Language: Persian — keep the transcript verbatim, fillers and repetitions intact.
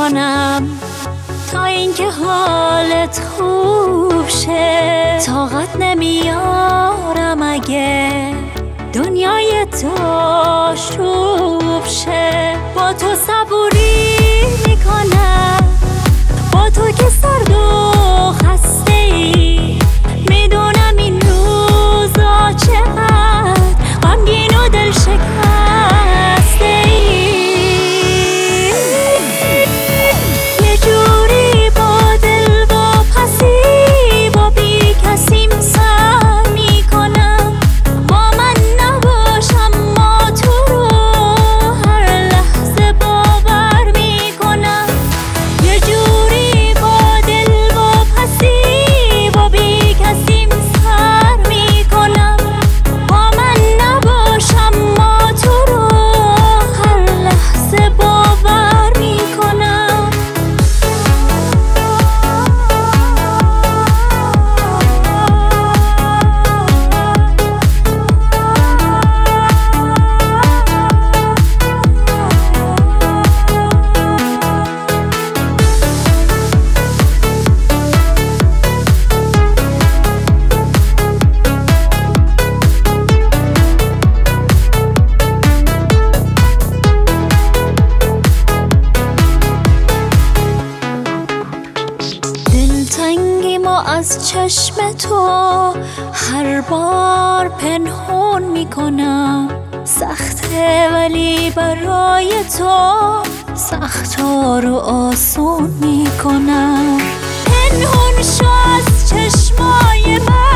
میکنم تا اینکه حالت خوب شه. طاقت نمیارم اگه دنیای تو شوب شه. با تو صبوری میکنم، با تو که سرد و خسته ای. میدونم این روزا چقدر غمگین و دل شکسته ای. یه جوری با دل و پسی با بی کسیم سر میکنم. با من نباش اما تو رو هر لحظه باور میکنم. یه جوری با دل و پسی با بی کسیم سر میکنم. با من نباش اما تو رو هر لحظه باور میکنم. دلتنگی ما از چشم تو هر بار پنهون میکنم. سخته ولی برای تو سختا رو آسون میکنم. پنهون شو از چشمای من